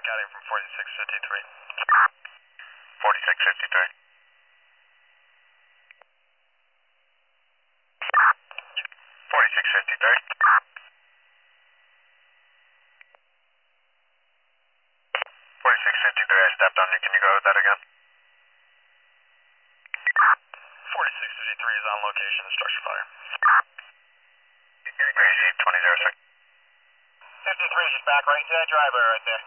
County from 4653. 4653. 4653. 4653, I stepped on you. Can you go with that again? 4653 is on location, structure fire. Crazy, 2006. 53 is just back right into that driveway right there.